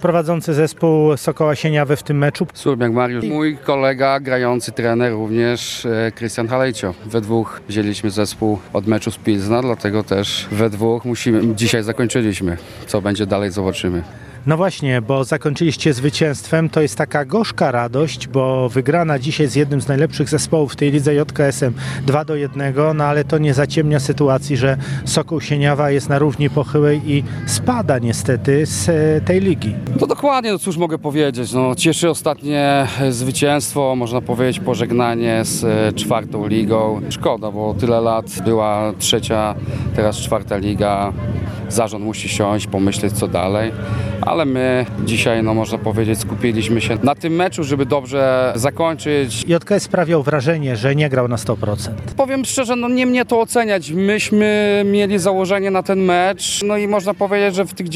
prowadzący zespół Sokoła Sieniawy w tym meczu? Surbiak Mariusz, mój kolega, grający trener również Krystian Halejcio. We dwóch wzięliśmy zespół od meczu z Pilzna, dlatego też we dwóch dzisiaj zakończyliśmy. Co będzie dalej, zobaczymy. No właśnie, bo zakończyliście zwycięstwem, to jest taka gorzka radość, bo wygrana dzisiaj z jednym z najlepszych zespołów w tej lidze JKS-em 2-1, no ale to nie zaciemnia sytuacji, że Sokół Sieniawa jest na równi pochyłej i spada niestety z tej ligi. No dokładnie, no cóż mogę powiedzieć, no cieszy ostatnie zwycięstwo, można powiedzieć pożegnanie z czwartą ligą. Szkoda, bo tyle lat była trzecia, teraz czwarta liga. Zarząd musi siąść, pomyśleć co dalej, ale my dzisiaj, no można powiedzieć, skupiliśmy się na tym meczu, żeby dobrze zakończyć. JKS sprawiał wrażenie, że nie grał na 100%. Powiem szczerze, no nie mnie to oceniać. Myśmy mieli założenie na ten mecz, no i można powiedzieć, że w tych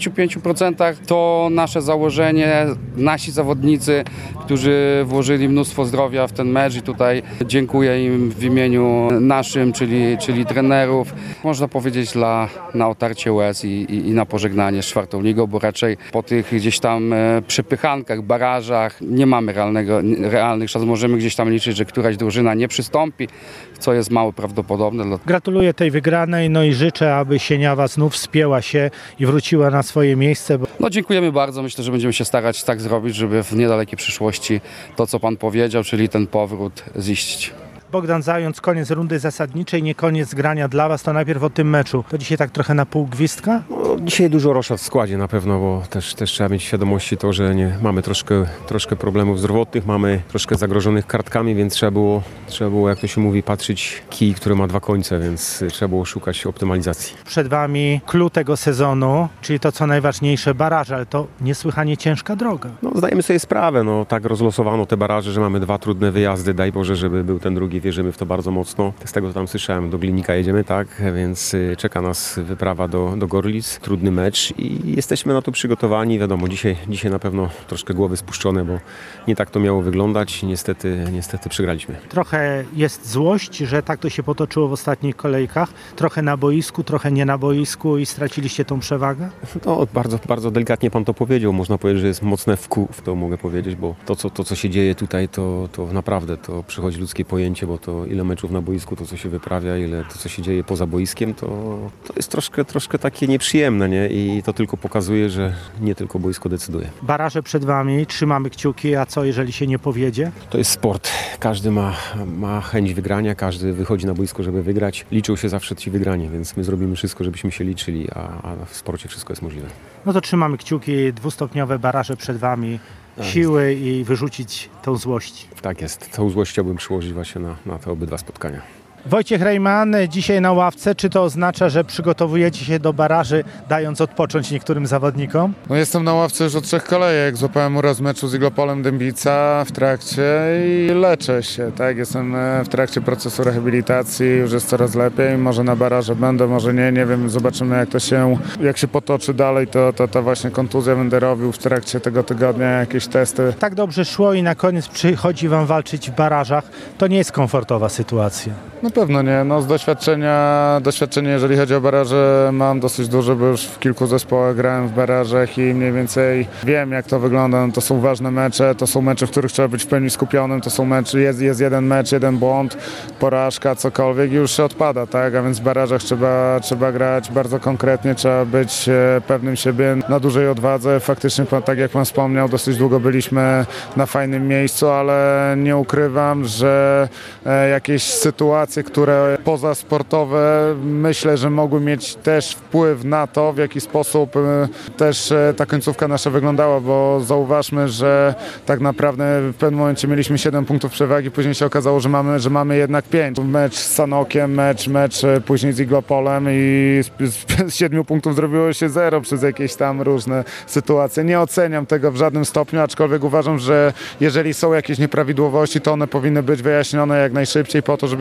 95% to nasze założenie, nasi zawodnicy, którzy włożyli mnóstwo zdrowia w ten mecz i tutaj dziękuję im w imieniu naszym, czyli trenerów. Można powiedzieć na otarcie łez i na pożegnanie z czwartą ligą, bo raczej po tych gdzieś tam przepychankach, barażach nie mamy realnych szans. Możemy gdzieś tam liczyć, że któraś drużyna nie przystąpi, co jest mało prawdopodobne. Gratuluję tej wygranej, no i życzę, aby Sieniawa znów wspięła się i wróciła na swoje miejsce. No dziękujemy bardzo. Myślę, że będziemy się starać tak zrobić, żeby w niedalekiej przyszłości to, co pan powiedział, czyli ten powrót ziścić. Bogdan Zając, koniec rundy zasadniczej, nie koniec grania dla Was, to najpierw o tym meczu. To dzisiaj tak trochę na pół gwizdka? No, dzisiaj dużo rosza w składzie na pewno, bo też trzeba mieć świadomości to, że mamy troszkę problemów zdrowotnych, mamy troszkę zagrożonych kartkami, więc trzeba było, jak to się mówi, patrzeć kij, który ma dwa końce, więc trzeba było szukać optymalizacji. Przed Wami clue tego sezonu, czyli to co najważniejsze, baraże, ale to niesłychanie ciężka droga. No, zdajemy sobie sprawę, no tak rozlosowano te baraże, że mamy dwa trudne wyjazdy, daj Boże, żeby był ten drugi. Wierzymy w to bardzo mocno. Z tego, co tam słyszałem, do Glinika jedziemy, tak? Więc czeka nas wyprawa do Gorlic. Trudny mecz i jesteśmy na to przygotowani. Wiadomo, dzisiaj na pewno troszkę głowy spuszczone, bo nie tak to miało wyglądać. Niestety przegraliśmy. Trochę jest złość, że tak to się potoczyło w ostatnich kolejkach. Trochę na boisku, trochę nie na boisku i straciliście tą przewagę? No, bardzo, bardzo delikatnie pan to powiedział. Można powiedzieć, że jest mocne w to mogę powiedzieć, bo to co się dzieje tutaj, to naprawdę to przychodzi ludzkie pojęcie, bo to ile meczów na boisku, to co się wyprawia, ile to co się dzieje poza boiskiem, to jest troszkę takie nieprzyjemne, nie? I to tylko pokazuje, że nie tylko boisko decyduje. Baraże przed Wami, trzymamy kciuki, a co jeżeli się nie powiedzie? To jest sport. Każdy ma chęć wygrania, każdy wychodzi na boisko, żeby wygrać. Liczą się zawsze ci wygrani, więc my zrobimy wszystko, żebyśmy się liczyli, a w sporcie wszystko jest możliwe. No to trzymamy kciuki, dwustopniowe baraże przed Wami, siły i wyrzucić tą złość. Tak jest. Tą złość chciałbym przyłożyć właśnie na te obydwa spotkania. Wojciech Rejman dzisiaj na ławce. Czy to oznacza, że przygotowujecie się do baraży, dając odpocząć niektórym zawodnikom? No jestem na ławce już od 3 kolejek. Złapałem uraz meczu z Iglopolem Dębica w trakcie i leczę się. Tak? Jestem w trakcie procesu rehabilitacji, już jest coraz lepiej. Może na baraże będę, może nie wiem. Zobaczymy jak się potoczy dalej. To właśnie kontuzja będę robił w trakcie tego tygodnia, jakieś testy. Tak dobrze szło i na koniec przychodzi Wam walczyć w barażach. To nie jest komfortowa sytuacja. Na pewno nie. No z doświadczenie, jeżeli chodzi o baraże, mam dosyć duże, bo już w kilku zespołach grałem w barażach i mniej więcej wiem, jak to wygląda. No, to są ważne mecze, to są mecze, w których trzeba być w pełni skupionym, to są mecze, jest jeden mecz, jeden błąd, porażka, cokolwiek i już się odpada, tak? A więc w barażach trzeba grać bardzo konkretnie, trzeba być pewnym siebie, na dużej odwadze. Faktycznie, tak jak pan wspomniał, dosyć długo byliśmy na fajnym miejscu, ale nie ukrywam, że jakieś sytuacje, które pozasportowe, myślę, że mogły mieć też wpływ na to, w jaki sposób też ta końcówka nasza wyglądała, bo zauważmy, że tak naprawdę w pewnym momencie mieliśmy 7 punktów przewagi, później się okazało, że mamy jednak 5. Mecz z Sanokiem, mecz później z Iglopolem i z 7 punktów zrobiło się 0 przez jakieś tam różne sytuacje. Nie oceniam tego w żadnym stopniu, aczkolwiek uważam, że jeżeli są jakieś nieprawidłowości, to one powinny być wyjaśnione jak najszybciej po to, żebyśmy my też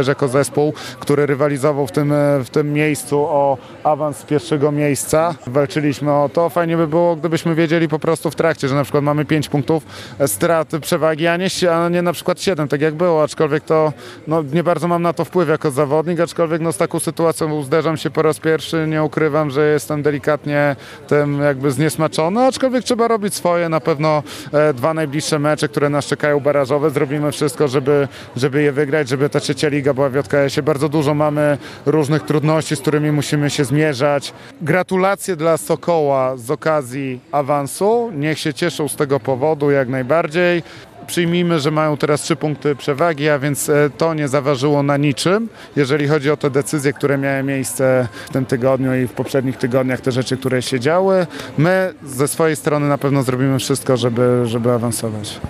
też jako zespół, który rywalizował w tym miejscu o awans z pierwszego miejsca. Walczyliśmy o to. Fajnie by było, gdybyśmy wiedzieli po prostu w trakcie, że na przykład mamy 5 punktów straty przewagi, a nie na przykład 7, tak jak było, aczkolwiek to nie bardzo mam na to wpływ jako zawodnik, aczkolwiek z taką sytuacją zderzam się po raz pierwszy, nie ukrywam, że jestem delikatnie tym jakby zniesmaczony, aczkolwiek trzeba robić swoje, na pewno 2 najbliższe mecze, które nas czekają barażowe, zrobimy wszystko, żeby je wygrać, żeby ta trzecia liga była w JKS-ie. Bardzo dużo mamy różnych trudności, z którymi musimy się zmierzać. Gratulacje dla Sokoła z okazji awansu, niech się cieszą z tego powodu jak najbardziej. Przyjmijmy, że mają teraz 3 punkty przewagi, a więc to nie zaważyło na niczym, jeżeli chodzi o te decyzje, które miały miejsce w tym tygodniu i w poprzednich tygodniach, te rzeczy, które się działy. My ze swojej strony na pewno zrobimy wszystko, żeby awansować.